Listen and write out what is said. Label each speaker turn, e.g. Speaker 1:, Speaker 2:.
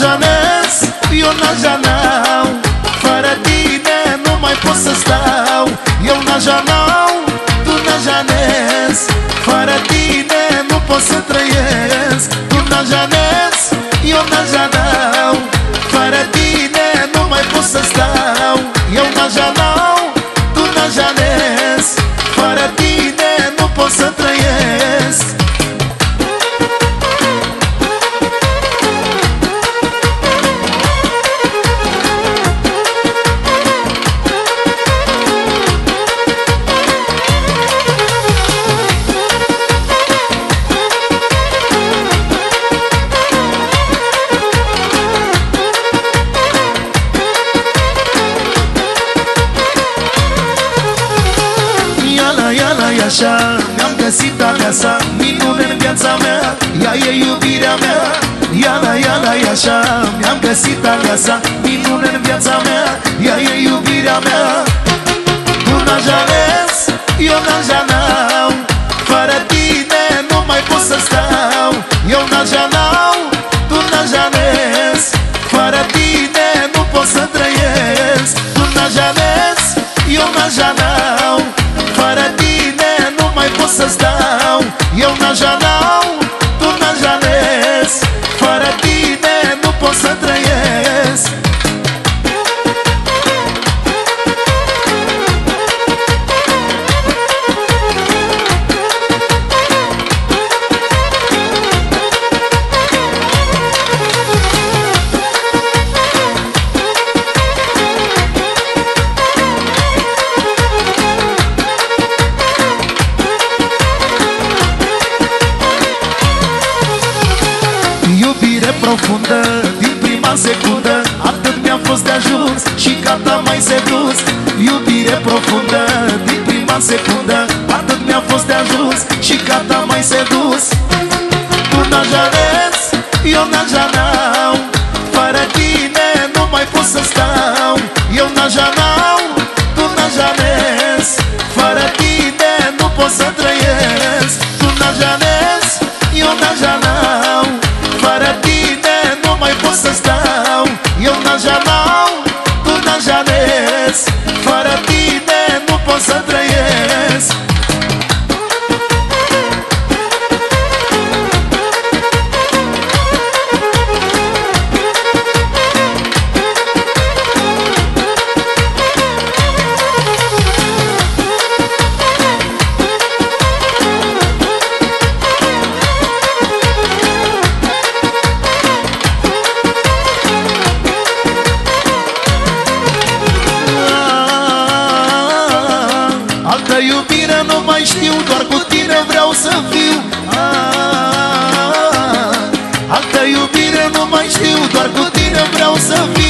Speaker 1: najanez, eu najanau, fără tine nu mai pot să stau. Eu najanau, tu najanez, fără tine nu pot să trăiesc. Tu najanez, eu najanau, fără tine nu mai pot să stau. Eu najanau, tu najanez, fără tine nu pot să trăiesc. Așa mi-am găsit aleasa, minune în viața mea, ea e iubirea mea. Iala, iala, e așa, mi-am găsit aleasa, minune în viața mea, ea e iubirea mea. Tu najanez, eu najanau, fără tine nu mai pot să stau. Eu najanau, tu najanez, fără tine nu pot să trăiesc. Tu najanez, eu najanau, fără tine nu mai pot să stau. Eu najanau, tu najanez, fără tine nu pot să trăiesc. Profundă, din prima secundă, atât mi-a fost de ajuns și gata mai sedus. Iubire profundă, din prima secundă, atât mi-a fost de ajuns și gata mai sedus. Tu najanez, eu najanau, fără tine nu mai pot să stau. Eu najanau, tu najanez, fără tine nu pot să trăiesc. Tu najanez, eu najanau, fără tine nu mai pot să stau. Eu najanau, tu najanez, fără tine nu pot să trăiesc. Altă iubire nu mai știu, doar cu tine vreau să fiu. Altă iubire nu mai știu, doar cu tine vreau să fiu.